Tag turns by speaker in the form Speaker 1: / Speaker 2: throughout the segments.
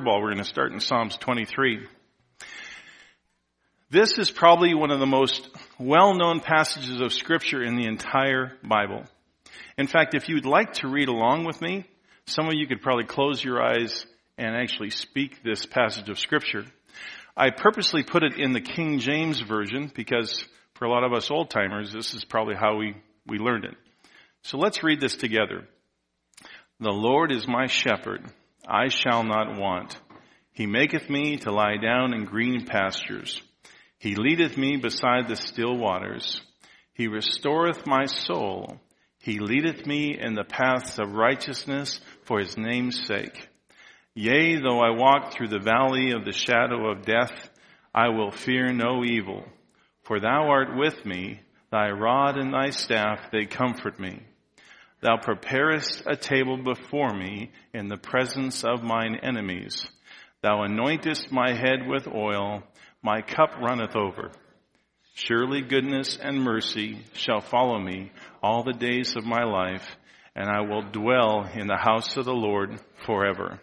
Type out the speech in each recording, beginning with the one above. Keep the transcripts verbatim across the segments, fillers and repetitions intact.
Speaker 1: curveball. We're going to start in Psalms twenty-three. This is probably one of the most well-known passages of Scripture in the entire Bible. In fact, if you'd like to read along with me, some of you could probably close your eyes and actually speak this passage of Scripture. I purposely put it in the King James Version because for a lot of us old-timers, this is probably how we, we learned it. So let's read this together. The Lord is my shepherd, I shall not want. He maketh me to lie down in green pastures. He leadeth me beside the still waters. He restoreth my soul. He leadeth me in the paths of righteousness for his name's sake. Yea, though I walk through the valley of the shadow of death, I will fear no evil. For thou art with me, thy rod and thy staff, they comfort me. Thou preparest a table before me in the presence of mine enemies. Thou anointest my head with oil, my cup runneth over. Surely goodness and mercy shall follow me all the days of my life, and I will dwell in the house of the Lord forever.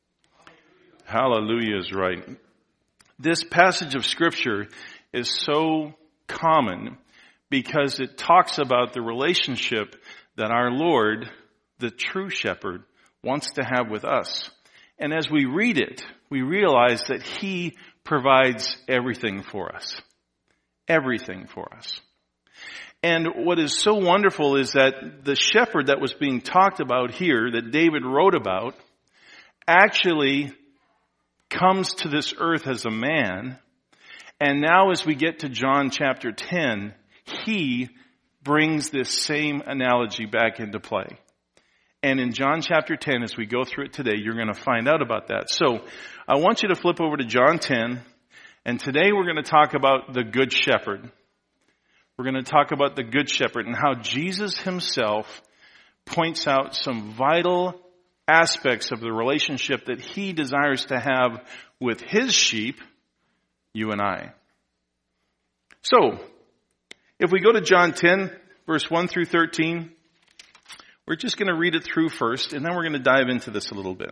Speaker 1: Hallelujah is right. This passage of Scripture is so common because it talks about the relationship that our Lord, the true shepherd, wants to have with us. And as we read it, we realize that he provides everything for us. Everything for us. And what is so wonderful is that the shepherd that was being talked about here, that David wrote about, actually comes to this earth as a man. And now as we get to John chapter ten, he brings this same analogy back into play. And in John chapter ten, as we go through it today, you're going to find out about that. So I want you to flip over to John ten. And today we're going to talk about the Good Shepherd. We're going to talk about the Good Shepherd and how Jesus himself points out some vital aspects of the relationship that he desires to have with his sheep, you and I. So, if we go to John ten, verse one through thirteen, we're just going to read it through first, and then we're going to dive into this a little bit.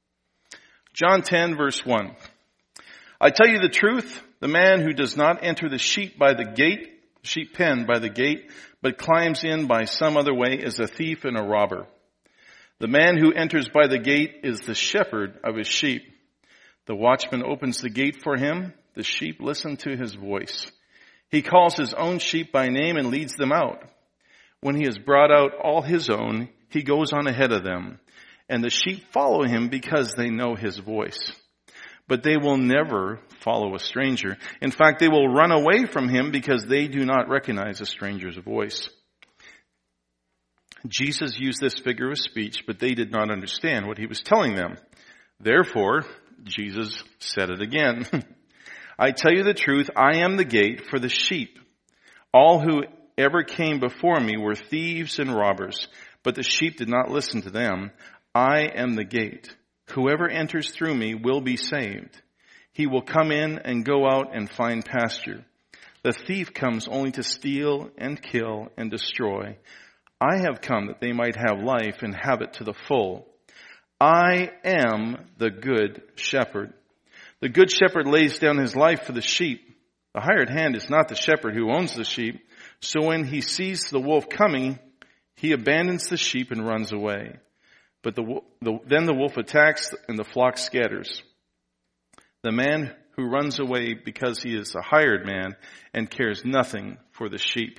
Speaker 1: John ten, verse one. I tell you the truth, the man who does not enter the sheep by the gate, sheep pen by the gate, but climbs in by some other way is a thief and a robber. The man who enters by the gate is the shepherd of his sheep. The watchman opens the gate for him. The sheep listen to his voice. He calls his own sheep by name and leads them out. When he has brought out all his own, he goes on ahead of them, and the sheep follow him because they know his voice. But they will never follow a stranger. In fact, they will run away from him because they do not recognize a stranger's voice. Jesus used this figure of speech, but they did not understand what he was telling them. Therefore, Jesus said it again. I tell you the truth, I am the gate for the sheep. All who ever came before me were thieves and robbers, but the sheep did not listen to them. I am the gate. Whoever enters through me will be saved. He will come in and go out and find pasture. The thief comes only to steal and kill and destroy. I have come that they might have life and have it to the full. I am the good shepherd. The good shepherd lays down his life for the sheep. The hired hand is not the shepherd who owns the sheep. So when he sees the wolf coming, he abandons the sheep and runs away. But the, the, then the wolf attacks and the flock scatters. The man who runs away because he is a hired man and cares nothing for the sheep.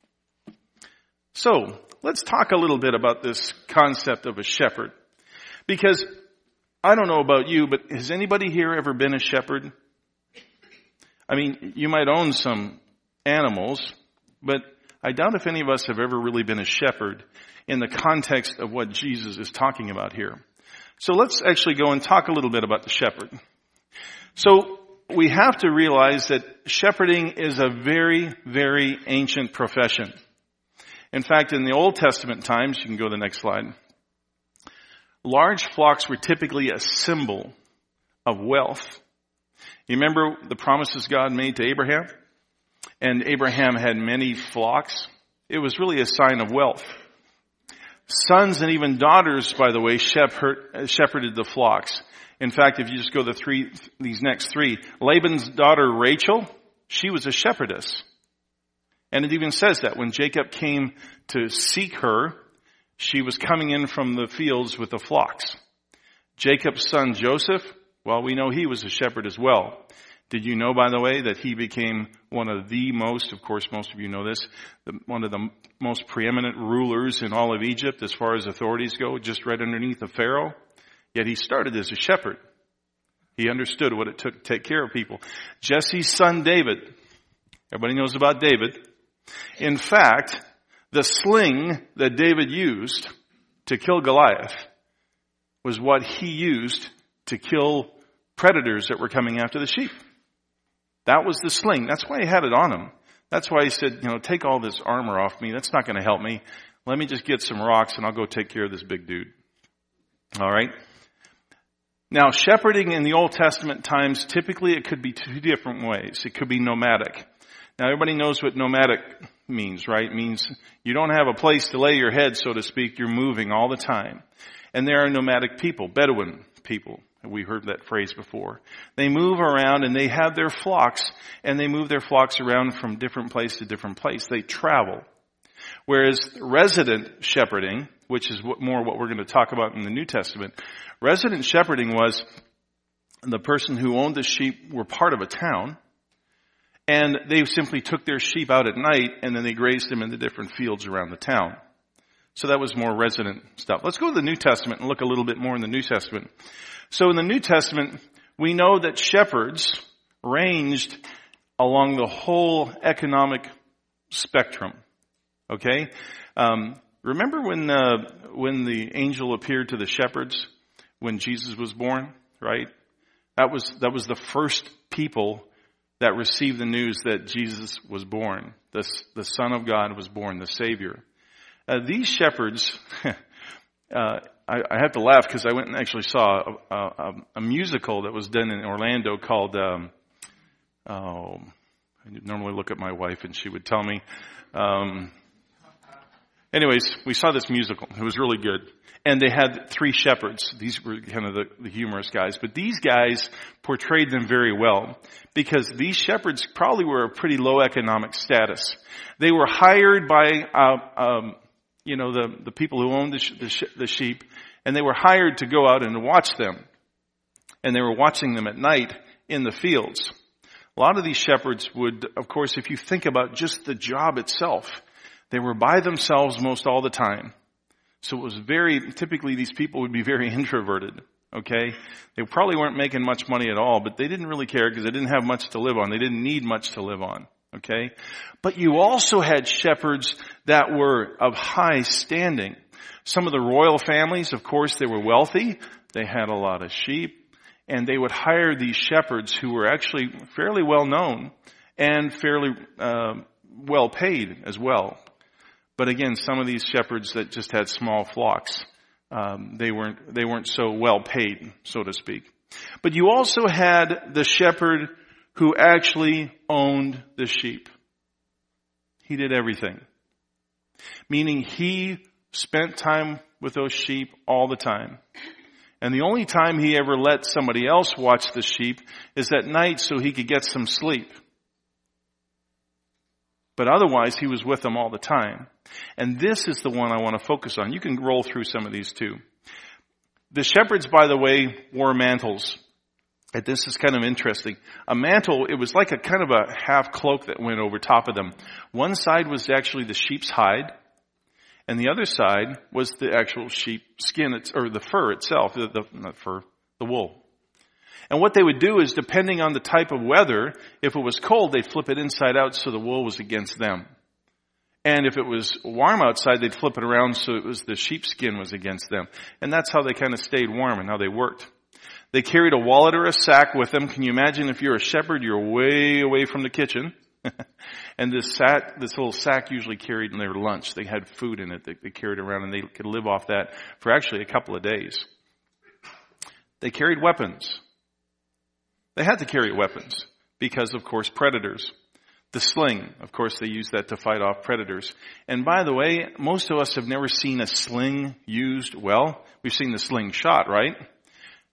Speaker 1: So, let's talk a little bit about this concept of a shepherd. Because I don't know about you, but has anybody here ever been a shepherd? I mean, you might own some animals, but I doubt if any of us have ever really been a shepherd in the context of what Jesus is talking about here. So let's actually go and talk a little bit about the shepherd. So we have to realize that shepherding is a very, very ancient profession. In fact, in the Old Testament times, you can go to the next slide, large flocks were typically a symbol of wealth. You remember the promises God made to Abraham? And Abraham had many flocks. It was really a sign of wealth. Sons and even daughters, by the way, shepherd, shepherded the flocks. In fact, if you just go the three, these next three, Laban's daughter Rachel, she was a shepherdess. And it even says that when Jacob came to seek her, she was coming in from the fields with the flocks. Jacob's son Joseph, well, we know he was a shepherd as well. Did you know, by the way, that he became one of the most, of course most of you know this, the, one of the most preeminent rulers in all of Egypt as far as authorities go, just right underneath the Pharaoh? Yet he started as a shepherd. He understood what it took to take care of people. Jesse's son David, everybody knows about David. In fact, the sling that David used to kill Goliath was what he used to kill predators that were coming after the sheep. That was the sling. That's why he had it on him. That's why he said, you know, take all this armor off me. That's not going to help me. Let me just get some rocks and I'll go take care of this big dude. All right. Now, shepherding in the Old Testament times, typically it could be two different ways. It could be nomadic. Now, everybody knows what nomadic means, right? It means you don't have a place to lay your head, so to speak. You're moving all the time. And there are nomadic people, Bedouin people. We heard that phrase before. They move around and they have their flocks, and they move their flocks around from different place to different place. They travel. Whereas resident shepherding, which is what, more what we're going to talk about in the New Testament, resident shepherding was the person who owned the sheep were part of a town, and they simply took their sheep out at night and then they grazed them in the different fields around the town. So that was more resident stuff. Let's go to the New Testament and look a little bit more in the New Testament. So in the New Testament, we know that shepherds ranged along the whole economic spectrum. Okay? Um, remember when uh, when the angel appeared to the shepherds when Jesus was born, right? That was that was the first people that received the news that Jesus was born. The, the Son of God was born, the Savior. Uh, these shepherds, uh, I, I have to laugh because I went and actually saw a, a, a musical that was done in Orlando called, um, oh, I normally look at my wife and she would tell me. Um, anyways, we saw this musical. It was really good. And they had three shepherds. These were kind of the, the humorous guys. But these guys portrayed them very well because these shepherds probably were a pretty low economic status. They were hired by, uh, um, you know, the, the people who owned the, sh- the, sh- the sheep, and they were hired to go out and watch them. And they were watching them at night in the fields. A lot of these shepherds would, of course, if you think about just the job itself, they were by themselves most all the time. So it was very, typically these people would be very introverted, okay? They probably weren't making much money at all, but they didn't really care because they didn't have much to live on. They didn't need much to live on, okay? But you also had shepherds that were of high standing. Some of the royal families, of course, they were wealthy. They had a lot of sheep, and they would hire these shepherds who were actually fairly well known and fairly uh, well paid as well. But again, some of these shepherds that just had small flocks, um, they weren't they weren't so well paid, so to speak. But you also had the shepherd who actually owned the sheep. He did everything, meaning he spent time with those sheep all the time. And the only time he ever let somebody else watch the sheep is at night so he could get some sleep. But otherwise, he was with them all the time. And this is the one I want to focus on. You can roll through some of these too. The shepherds, by the way, wore mantles. And this is kind of interesting. A mantle, it was like a kind of a half cloak that went over top of them. One side was actually the sheep's hide, and the other side was the actual sheep skin, or the fur itself, the, the not fur, the wool. And what they would do is, depending on the type of weather, if it was cold, they'd flip it inside out so the wool was against them. And if it was warm outside, they'd flip it around so it was the sheepskin was against them. And that's how they kind of stayed warm and how they worked. They carried a wallet or a sack with them. Can you imagine if you're a shepherd, you're way away from the kitchen. And this sack, this little sack usually carried in their lunch. They had food in it that they carried around, and they could live off that for actually a couple of days. They carried weapons. They had to carry weapons because, of course, predators. The sling, of course, they used that to fight off predators. And by the way, most of us have never seen a sling used well. We've seen the sling shot, right?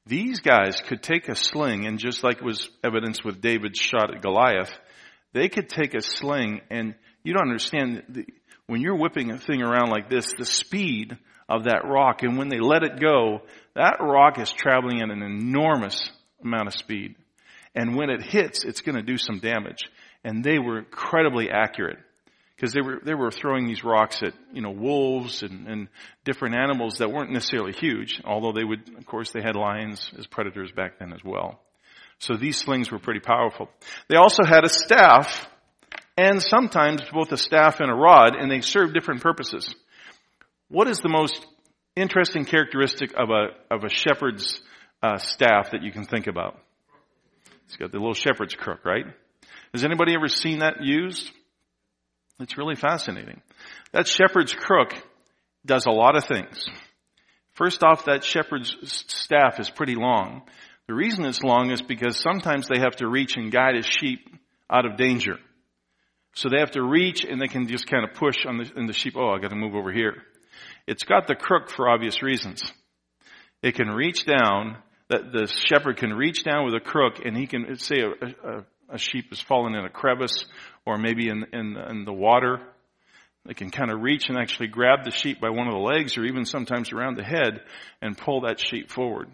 Speaker 1: These guys could take a sling, and just like was evidenced with David's shot at Goliath, they could take a sling, and you don't understand, the, when you're whipping a thing around like this, the speed of that rock, and when they let it go, that rock is traveling at an enormous amount of speed. And when it hits, it's going to do some damage. And they were incredibly accurate, because they were they were throwing these rocks at, you know, wolves and, and different animals that weren't necessarily huge, although they would, of course, they had lions as predators back then as well. So these slings were pretty powerful. They also had a staff, and sometimes both a staff and a rod, and they served different purposes. What is the most interesting characteristic of a of a shepherd's uh, staff that you can think about? It's got the little shepherd's crook, right? Has anybody ever seen that used? It's really fascinating. That shepherd's crook does a lot of things. First off, that shepherd's staff is pretty long. The reason it's long is because sometimes they have to reach and guide a sheep out of danger. So they have to reach, and they can just kind of push on the, and the sheep, oh, I got to move over here. It's got the crook for obvious reasons. It can reach down, that the shepherd can reach down with a crook, and he can, say a, a, a sheep has fallen in a crevice, or maybe in, in, in the water. They can kind of reach and actually grab the sheep by one of the legs, or even sometimes around the head, and pull that sheep forward.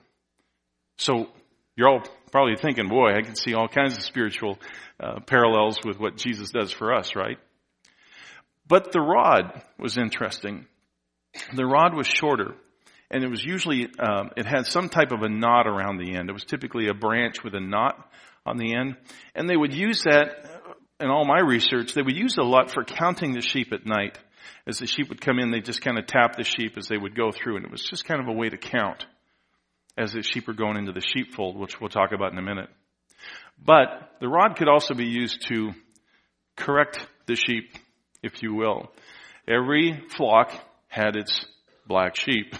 Speaker 1: So you're all probably thinking, boy, I can see all kinds of spiritual uh, parallels with what Jesus does for us, right? But the rod was interesting. The rod was shorter, and it was usually, um, it had some type of a knot around the end. It was typically a branch with a knot on the end. And they would use that, in all my research, they would use it a lot for counting the sheep at night. As the sheep would come in, they just kind of tap the sheep as they would go through, and it was just kind of a way to count as the sheep were going into the sheepfold, which we'll talk about in a minute. But the rod could also be used to correct the sheep, if you will. Every flock had its black sheep.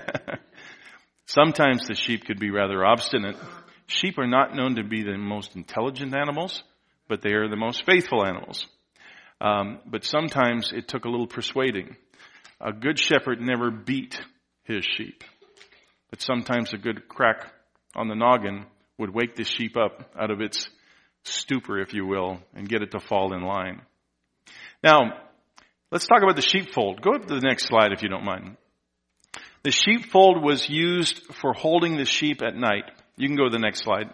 Speaker 1: Sometimes the sheep could be rather obstinate. Sheep are not known to be the most intelligent animals, but they are the most faithful animals. Um, but sometimes it took a little persuading. A good shepherd never beat his sheep. But sometimes a good crack on the noggin would wake the sheep up out of its stupor, if you will, and get it to fall in line. Now, let's talk about the sheepfold. Go up to the next slide if you don't mind. The sheepfold was used for holding the sheep at night. You can go to the next slide.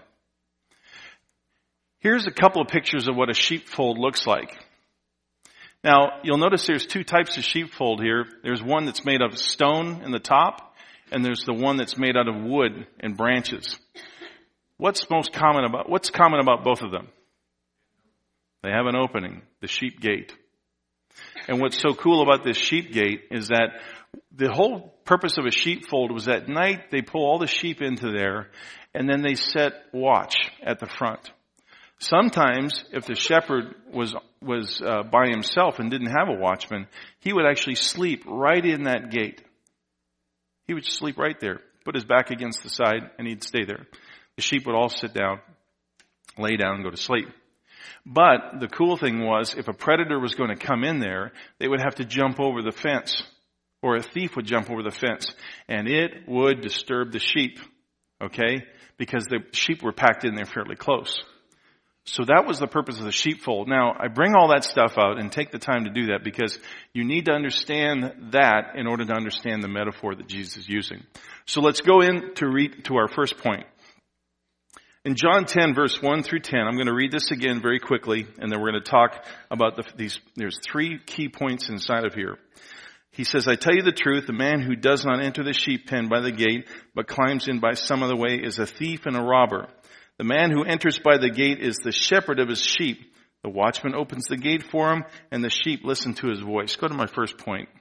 Speaker 1: Here's a couple of pictures of what a sheepfold looks like. Now, you'll notice there's two types of sheepfold here. There's one that's made of stone in the top, and there's the one that's made out of wood and branches. What's most common about, what's common about both of them? They have an opening, the sheep gate. And what's so cool about this sheep gate is that the whole purpose of a sheepfold was at night they pull all the sheep into there, and then they set watch at the front. Sometimes, if the shepherd was was uh, by himself and didn't have a watchman, he would actually sleep right in that gate. He would sleep right there, put his back against the side, and he'd stay there. The sheep would all sit down, lay down, and go to sleep. But the cool thing was, if a predator was going to come in there, they would have to jump over the fence, or a thief would jump over the fence, and it would disturb the sheep, okay? Because the sheep were packed in there fairly close. So that was the purpose of the sheepfold. Now, I bring all that stuff out and take the time to do that because you need to understand that in order to understand the metaphor that Jesus is using. So let's go in to read to our first point. In John ten, verse one through ten, I'm going to read this again very quickly, and then we're going to talk about the, these, there's three key points inside of here. He says, I tell you the truth, the man who does not enter the sheep pen by the gate, but climbs in by some other way is a thief and a robber. The man who enters by the gate is the shepherd of his sheep. The watchman opens the gate for him, and the sheep listen to his voice. Go to my first point.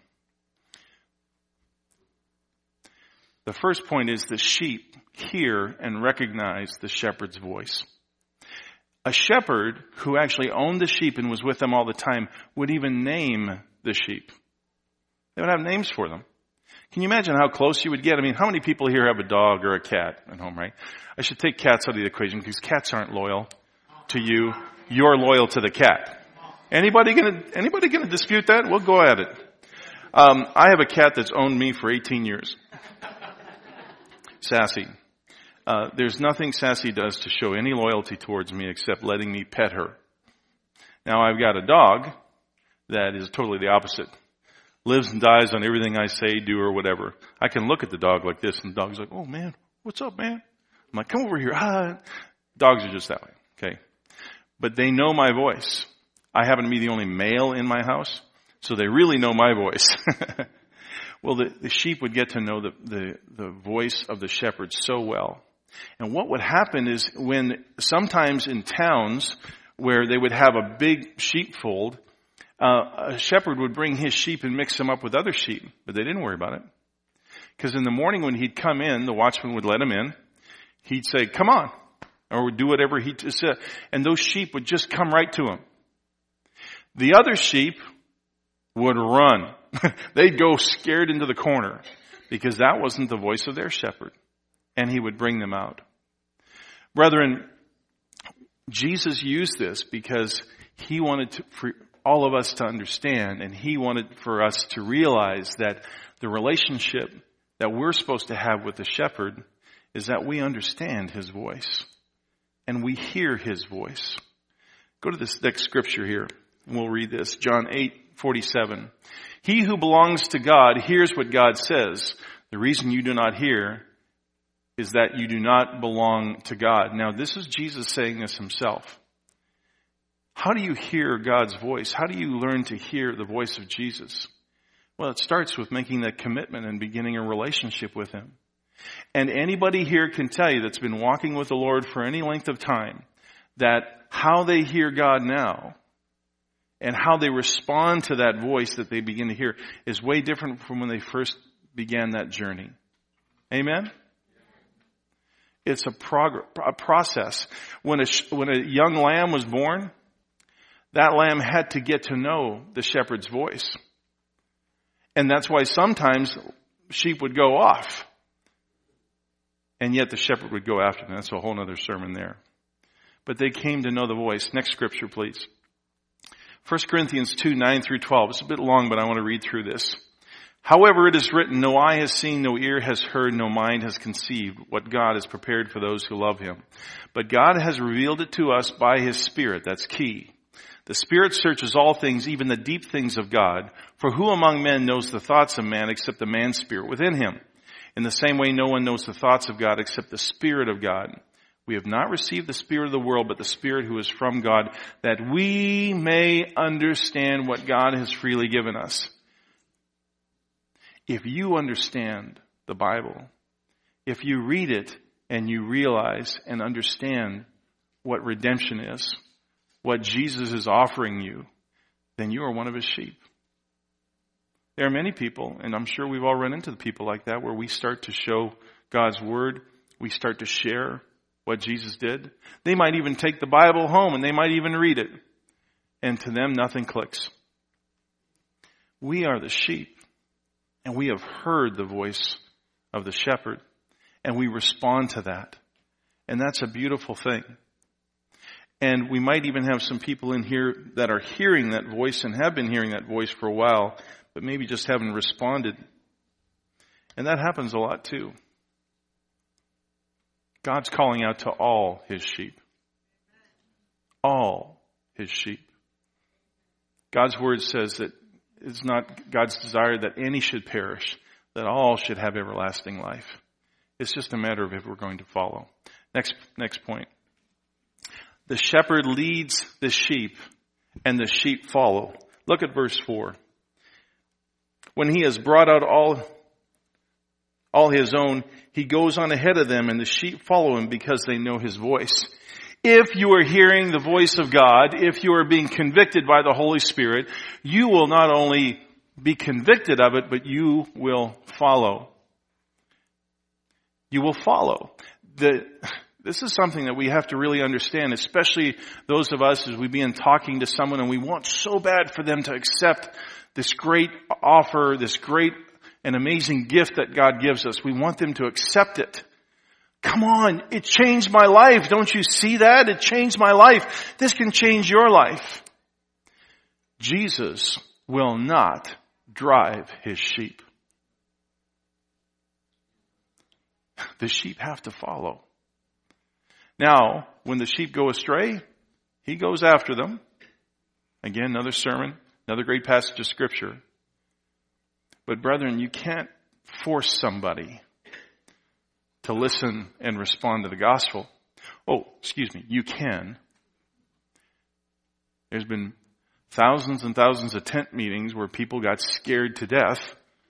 Speaker 1: The first point is the sheep hear and recognize the shepherd's voice. A shepherd who actually owned the sheep and was with them all the time would even name the sheep. They would have names for them. Can you imagine how close you would get? I mean, how many people here have a dog or a cat at home, right? I should take cats out of the equation because cats aren't loyal to you. You're loyal to the cat. Anybody gonna, anybody gonna dispute that? We'll go at it. Um, I have a cat that's owned me for eighteen years. Sassy. Uh, there's nothing Sassy does to show any loyalty towards me except letting me pet her. Now I've got a dog that is totally the opposite. Lives and dies on everything I say, do, or whatever. I can look at the dog like this, and the dog's like, oh man, what's up, man? I'm like, come over here. Ah. Dogs are just that way, okay? But they know my voice. I happen to be the only male in my house, so they really know my voice. Well, the, the sheep would get to know the, the, the voice of the shepherd so well. And what would happen is when sometimes in towns where they would have a big sheepfold, uh, a shepherd would bring his sheep and mix them up with other sheep, but they didn't worry about it. Because in the morning when he'd come in, the watchman would let him in. He'd say, come on, or would do whatever he said. And those sheep would just come right to him. The other sheep would run. They'd go scared into the corner because that wasn't the voice of their shepherd. And he would bring them out. Brethren, Jesus used this because he wanted to, for all of us to understand, and he wanted for us to realize that the relationship that we're supposed to have with the shepherd is that we understand his voice and we hear his voice. Go to this next scripture here and we'll read this. John eight forty-seven. He who belongs to God hears what God says. The reason you do not hear is that you do not belong to God. Now, this is Jesus saying this himself. How do you hear God's voice? How do you learn to hear the voice of Jesus? Well, it starts with making that commitment and beginning a relationship with him. And anybody here can tell you that's been walking with the Lord for any length of time that how they hear God now and how they respond to that voice that they begin to hear is way different from when they first began that journey. Amen? It's a, prog- a process. When a, when a young lamb was born, that lamb had to get to know the shepherd's voice. And that's why sometimes sheep would go off. And yet the shepherd would go after them. That's a whole other sermon there. But they came to know the voice. Next scripture, please. First Corinthians two, nine through twelve. It's a bit long, but I want to read through this. However, it is written, no eye has seen, no ear has heard, no mind has conceived what God has prepared for those who love him. But God has revealed it to us by his Spirit. That's key. The Spirit searches all things, even the deep things of God. For who among men knows the thoughts of man except the man's spirit within him? In the same way, no one knows the thoughts of God except the Spirit of God. We have not received the spirit of the world, but the Spirit who is from God, that we may understand what God has freely given us. If you understand the Bible, if you read it and you realize and understand what redemption is, what Jesus is offering you, then you are one of his sheep. There are many people, and I'm sure we've all run into the people like that, where we start to show God's word, we start to share what Jesus did. They might even take the Bible home and they might even read it. And to them, nothing clicks. We are the sheep. And we have heard the voice of the shepherd. And we respond to that. And that's a beautiful thing. And we might even have some people in here that are hearing that voice and have been hearing that voice for a while, but maybe just haven't responded. And that happens a lot too. God's calling out to all his sheep. All his sheep. God's word says that it's not God's desire that any should perish, that all should have everlasting life. It's just a matter of if we're going to follow. Next, next point. The shepherd leads the sheep, and the sheep follow. Look at verse four. When he has brought out all, all his own, he goes on ahead of them, and the sheep follow him because they know his voice. If you are hearing the voice of God, if you are being convicted by the Holy Spirit, you will not only be convicted of it, but you will follow. You will follow. The, this is something that we have to really understand, especially those of us as we begin talking to someone and we want so bad for them to accept this great offer, this great and amazing gift that God gives us. We want them to accept it. Come on, it changed my life. Don't you see that? It changed my life. This can change your life. Jesus will not drive his sheep. The sheep have to follow. Now, when the sheep go astray, he goes after them. Again, another sermon, another great passage of Scripture. But brethren, you can't force somebody to listen and respond to the gospel. Oh, excuse me, you can. There's been thousands and thousands of tent meetings where people got scared to death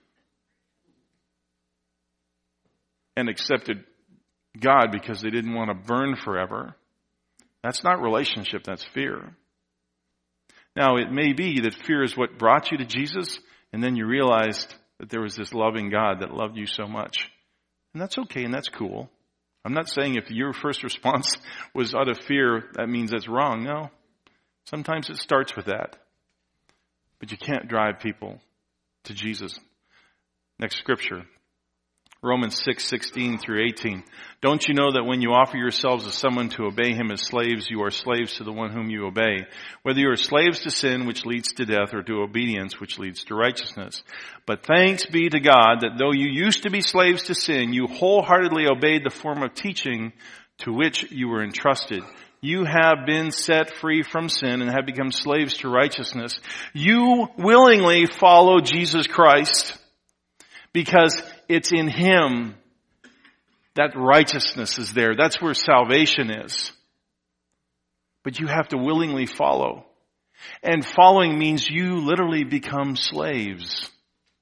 Speaker 1: and accepted God because they didn't want to burn forever. That's not relationship, that's fear. Now, it may be that fear is what brought you to Jesus, and then you realized that there was this loving God that loved you so much. And that's okay, and that's cool. I'm not saying if your first response was out of fear, that means that's wrong. No. Sometimes it starts with that. But you can't drive people to Jesus. Next scripture. Romans six, sixteen through eighteen. Don't you know that when you offer yourselves to someone to obey him as slaves, you are slaves to the one whom you obey? Whether you are slaves to sin, which leads to death, or to obedience, which leads to righteousness. But thanks be to God that though you used to be slaves to sin, you wholeheartedly obeyed the form of teaching to which you were entrusted. You have been set free from sin and have become slaves to righteousness. You willingly follow Jesus Christ because it's in him that righteousness is there. That's where salvation is. But you have to willingly follow. And following means you literally become slaves.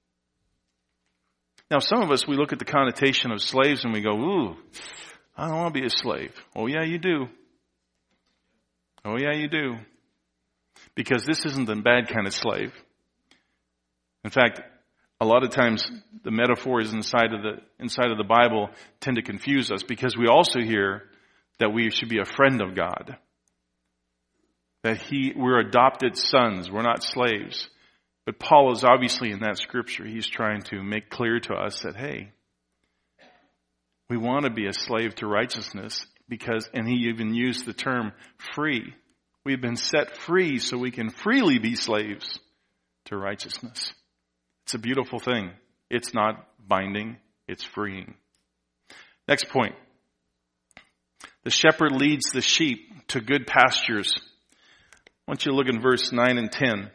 Speaker 1: Now, some of us, we look at the connotation of slaves and we go, ooh, I don't want to be a slave. Oh, yeah, you do. Oh, yeah, you do. Because this isn't the bad kind of slave. In fact, a lot of times the metaphors inside of the inside of the Bible tend to confuse us because we also hear that we should be a friend of God. That he we're adopted sons, we're not slaves. But Paul is obviously in that scripture, he's trying to make clear to us that, hey, we want to be a slave to righteousness because, and he even used the term free. We've been set free so we can freely be slaves to righteousness. It's a beautiful thing. It's not binding, it's freeing. Next point. The shepherd leads the sheep to good pastures. I want you to look in verse nine and ten.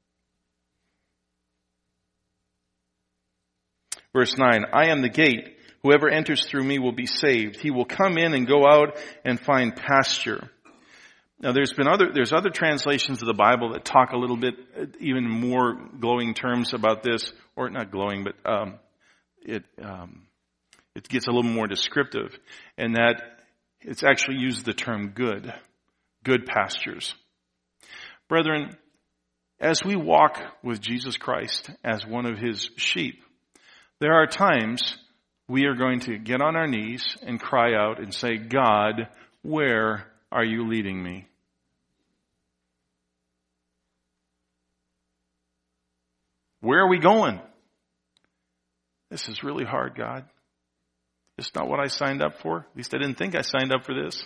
Speaker 1: Verse nine, I am the gate. Whoever enters through me will be saved. He will come in and go out and find pasture. Now there's been other, there's other translations of the Bible that talk a little bit, even more glowing terms about this, or not glowing, but, um, it, um, it gets a little more descriptive, and that it's actually used the term good, good pastures. Brethren, as we walk with Jesus Christ as one of his sheep, there are times we are going to get on our knees and cry out and say, God, where are you leading me? Where are we going? This is really hard, God. It's not what I signed up for. At least I didn't think I signed up for this.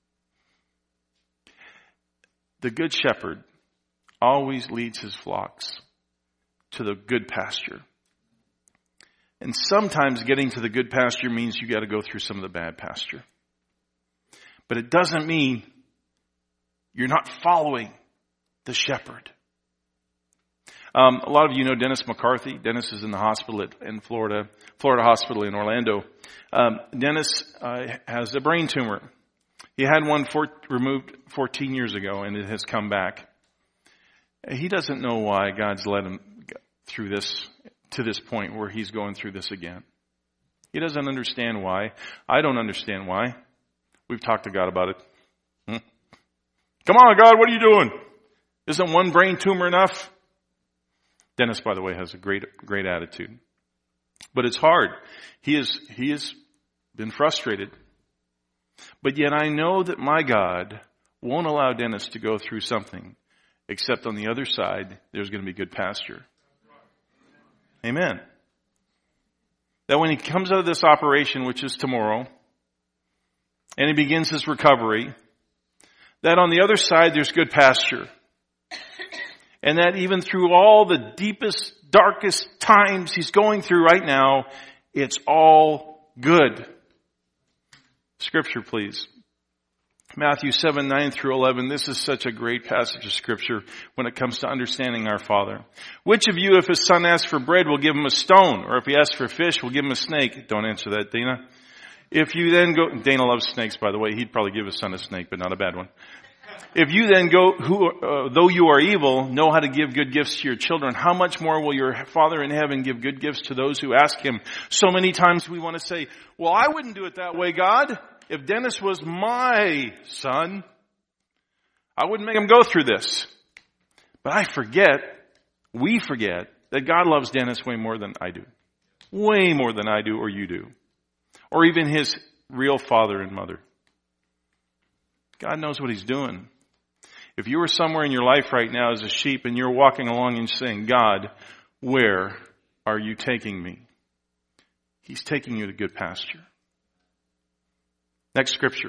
Speaker 1: The good shepherd always leads his flocks to the good pasture. And sometimes getting to the good pasture means you got to go through some of the bad pasture. But it doesn't mean you're not following the shepherd. Um, a lot of you know Dennis McCarthy. Dennis is in the hospital at, in Florida, Florida Hospital in Orlando. Um, Dennis uh, has a brain tumor. He had one for, removed fourteen years ago, and it has come back. He doesn't know why God's led him through this, to this point where he's going through this again. He doesn't understand why. I don't understand why. We've talked to God about it. Hmm? Come on, God, what are you doing? Isn't one brain tumor enough? Dennis, by the way, has a great, great attitude. But it's hard. He is, he has been frustrated. But yet I know that my God won't allow Dennis to go through something, except on the other side, there's going to be good pasture. Amen. That when he comes out of this operation, which is tomorrow, and he begins his recovery, that on the other side, there's good pasture. And that even through all the deepest, darkest times he's going through right now, it's all good. Scripture, please. Matthew seven, nine through eleven. This is such a great passage of Scripture when it comes to understanding our Father. Which of you, if his son asks for bread, will give him a stone? Or if he asks for fish, will give him a snake? Don't answer that, Dana. If you then go, Dana loves snakes, by the way. He'd probably give his son a snake, but not a bad one. If you then go, who, uh, though you are evil, know how to give good gifts to your children, how much more will your Father in heaven give good gifts to those who ask him? So many times we want to say, well, I wouldn't do it that way, God. If Dennis was my son, I wouldn't make him go through this. But I forget, we forget, that God loves Dennis way more than I do. Way more than I do or you do. Or even his real father and mother. God knows what he's doing. If you were somewhere in your life right now as a sheep and you're walking along and saying, God, where are you taking me? He's taking you to good pasture. Next scripture.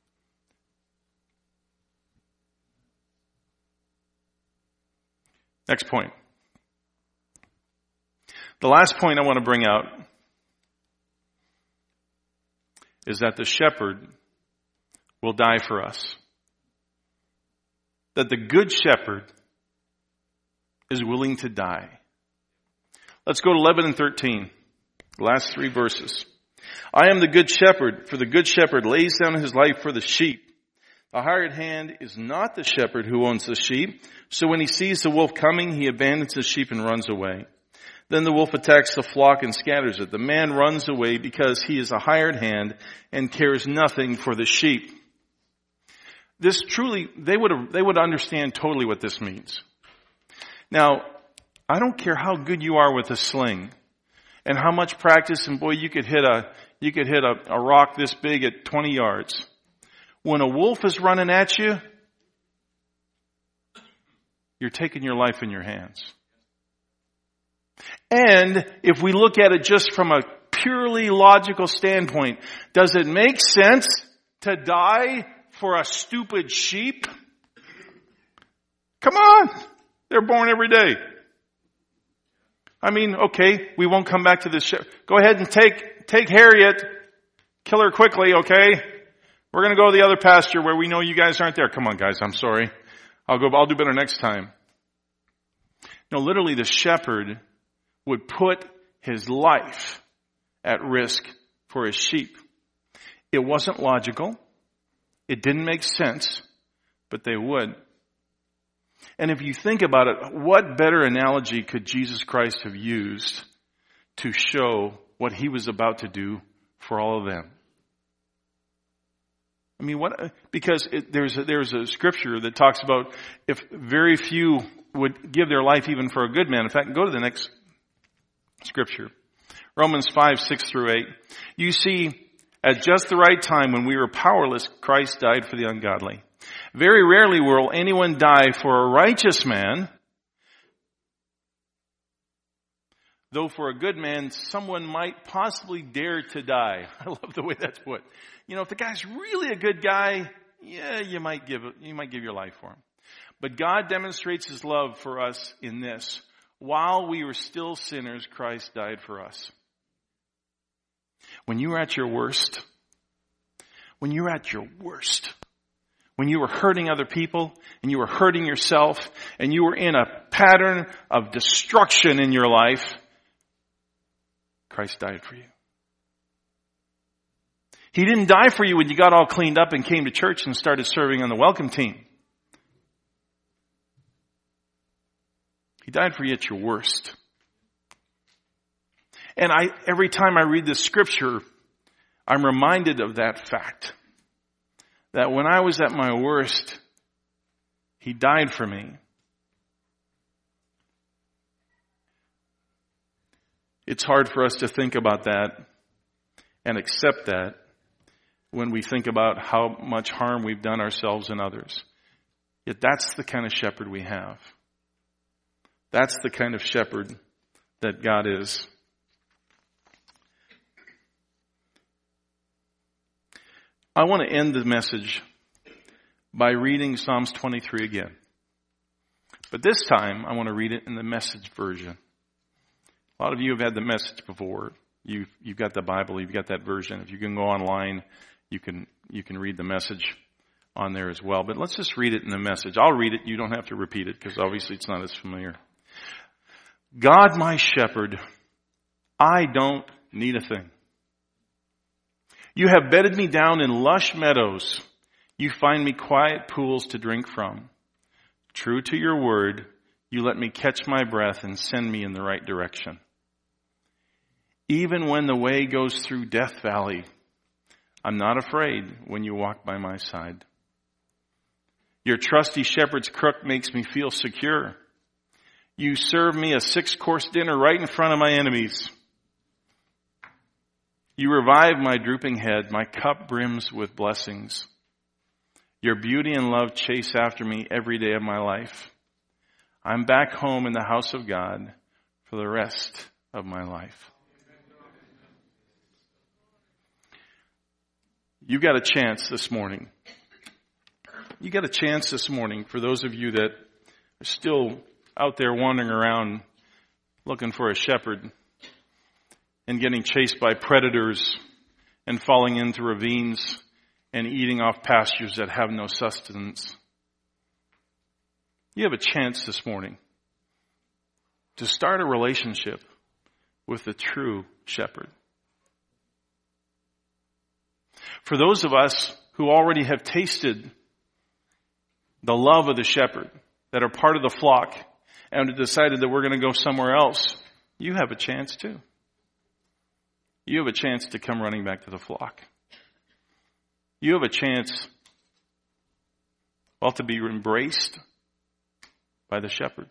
Speaker 1: Next point. The last point I want to bring out is that the shepherd will die for us. That the good shepherd is willing to die. Let's go to eleven and thirteen. The last three verses. I am the good shepherd, for the good shepherd lays down his life for the sheep. The hired hand is not the shepherd who owns the sheep. So when he sees the wolf coming, he abandons the sheep and runs away. Then the wolf attacks the flock and scatters it. The man runs away because he is a hired hand and cares nothing for the sheep. This truly, they would they would understand totally what this means. Now, I don't care how good you are with a sling and how much practice, and boy, you could hit a you could hit a, a rock this big at twenty yards. When a wolf is running at you, you're taking your life in your hands. And if we look at it just from a purely logical standpoint, does it make sense to die for a stupid sheep? Come on. They're born every day. I mean, okay, we won't come back to this shepherd. Go ahead and take, take Harriet. Kill her quickly, okay? We're going to go to the other pasture where we know you guys aren't there. Come on, guys, I'm sorry. I'll go, I'll do better next time. No, literally the shepherd would put his life at risk for his sheep. It wasn't logical. It didn't make sense, but they would. And if you think about it, what better analogy could Jesus Christ have used to show what he was about to do for all of them? I mean, what? Because it, there's a, there's a scripture that talks about if very few would give their life even for a good man. In fact, go to the next scripture. Romans five, six through eight. You see, at just the right time when we were powerless, Christ died for the ungodly. Very rarely will anyone die for a righteous man, though for a good man, someone might possibly dare to die. I love the way that's put. You know, if the guy's really a good guy, yeah, you might give you might give your life for him. But God demonstrates his love for us in this. While we were still sinners, Christ died for us. When you were at your worst, when you were at your worst, when you were hurting other people and you were hurting yourself and you were in a pattern of destruction in your life, Christ died for you. He didn't die for you when you got all cleaned up and came to church and started serving on the welcome team. He died for you at your worst. And I, every time I read this scripture, I'm reminded of that fact. That when I was at my worst, he died for me. It's hard for us to think about that and accept that when we think about how much harm we've done ourselves and others. Yet that's the kind of shepherd we have. That's the kind of shepherd that God is. I want to end the message by reading Psalms twenty-three again. But this time, I want to read it in the Message version. A lot of you have had the Message before. You've, you've got the Bible, you've got that version. If you can go online, you can you can read the Message on there as well. But let's just read it in the Message. I'll read it. You don't have to repeat it because obviously it's not as familiar. God, my shepherd, I don't need a thing. You have bedded me down in lush meadows. You find me quiet pools to drink from. True to your word, you let me catch my breath and send me in the right direction. Even when the way goes through Death Valley, I'm not afraid when you walk by my side. Your trusty shepherd's crook makes me feel secure. You serve me a six-course dinner right in front of my enemies. You revive my drooping head. My cup brims with blessings. Your beauty and love chase after me every day of my life. I'm back home in the house of God for the rest of my life. You got a chance this morning. You got a chance this morning for those of you that are still out there wandering around looking for a shepherd and getting chased by predators and falling into ravines and eating off pastures that have no sustenance. You have a chance this morning to start a relationship with the true shepherd. For those of us who already have tasted the love of the shepherd, that are part of the flock, and have decided that we're going to go somewhere else, you have a chance too. You have a chance to come running back to the flock. You have a chance, well, to be embraced by the shepherd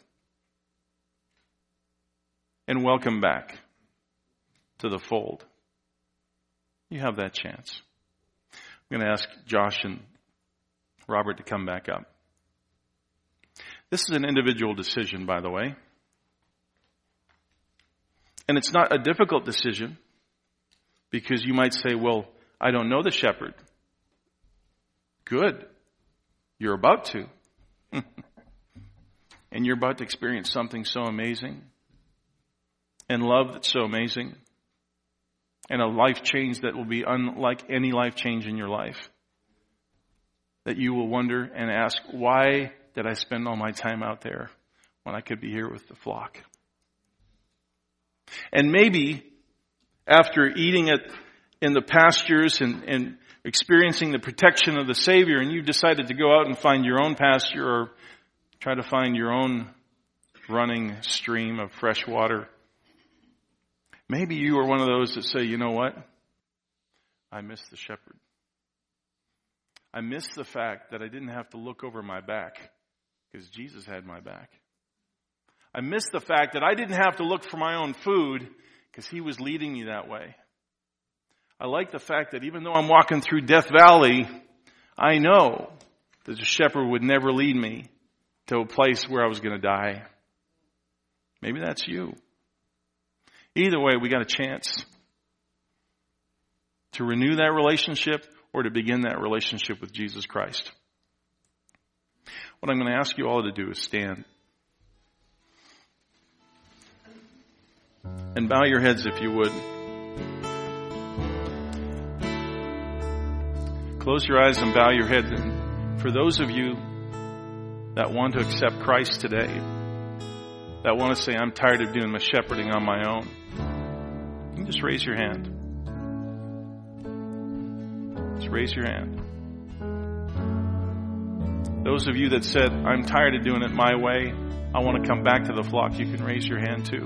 Speaker 1: and welcome back to the fold. You have that chance. I'm going to ask Josh and Robert to come back up. This is an individual decision, by the way. And it's not a difficult decision because you might say, well, I don't know the shepherd. Good. You're about to. And you're about to experience something so amazing. And love that's so amazing. And a life change that will be unlike any life change in your life. That you will wonder and ask, why did I spend all my time out there when I could be here with the flock? And maybe after eating it in the pastures and, and experiencing the protection of the Savior, and you've decided to go out and find your own pasture or try to find your own running stream of fresh water. Maybe you are one of those that say, you know what? I miss the shepherd. I miss the fact that I didn't have to look over my back because Jesus had my back. I miss the fact that I didn't have to look for my own food because he was leading me that way. I like the fact that even though I'm walking through Death Valley, I know that the shepherd would never lead me to a place where I was going to die. Maybe that's you. Either way, we got a chance to renew that relationship or to begin that relationship with Jesus Christ. What I'm going to ask you all to do is stand. And bow your heads if you would. Close your eyes and bow your head. And for those of you that want to accept Christ today, that want to say, I'm tired of doing my shepherding on my own, you can just raise your hand. Just raise your hand. Those of you that said, I'm tired of doing it my way, I want to come back to the flock, you can raise your hand too.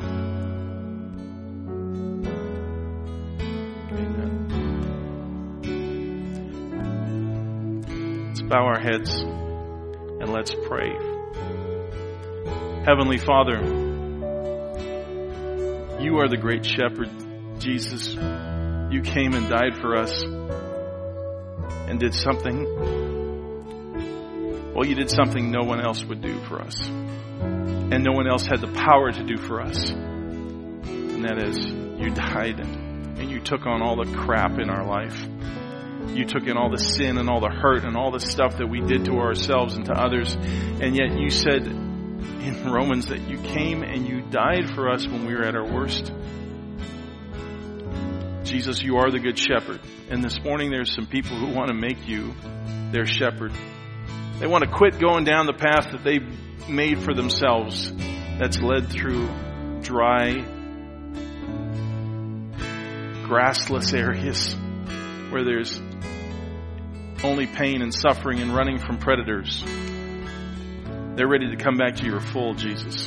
Speaker 1: Amen. Let's bow our heads and let's pray. Heavenly Father, you are the great shepherd, Jesus. You came and died for us and did something. Well, you did something no one else would do for us. And no one else had the power to do for us. And that is, you died and you took on all the crap in our life. You took in all the sin and all the hurt and all the stuff that we did to ourselves and to others. And yet you said in Romans that you came and you died for us when we were at our worst. Jesus, you are the good shepherd. And this morning there's some people who want to make you their shepherd. They want to quit going down the path that they made for themselves that's led through dry, grassless areas where there's only pain and suffering and running from predators. They're ready to come back to your full Jesus.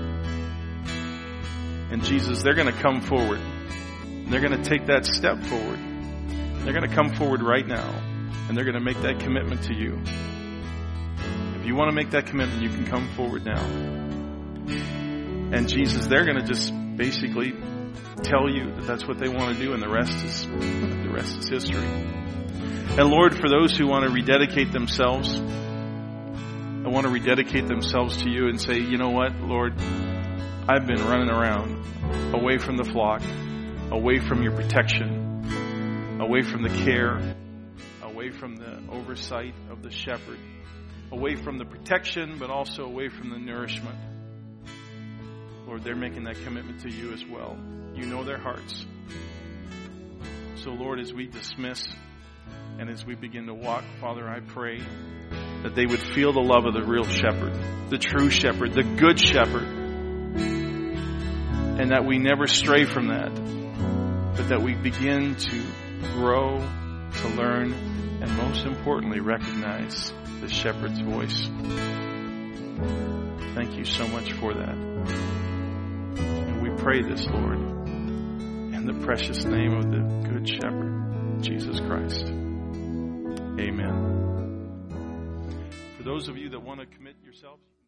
Speaker 1: And Jesus, they're going to come forward. They're going to take that step forward. They're going to come forward right now. And they're going to make that commitment to you. If you want to make that commitment, you can come forward now. And Jesus, they're going to just basically tell you that that's what they want to do, and the rest is the rest is history. And Lord, for those who want to rededicate themselves, I want to rededicate themselves to you and say, you know what, Lord, I've been running around away from the flock, away from your protection, away from the care, away from the oversight of the shepherd, away from the protection, but also away from the nourishment. Lord, they're making that commitment to you as well. You know their hearts. So, Lord, as we dismiss and as we begin to walk, Father, I pray that they would feel the love of the real shepherd, the true shepherd, the good shepherd, and that we never stray from that, but that we begin to grow, to learn, and most importantly, recognize the shepherd's voice. Thank you so much for that. And we pray this, Lord, in the precious name of the Good Shepherd, Jesus Christ. Amen. For those of you that want to commit yourselves,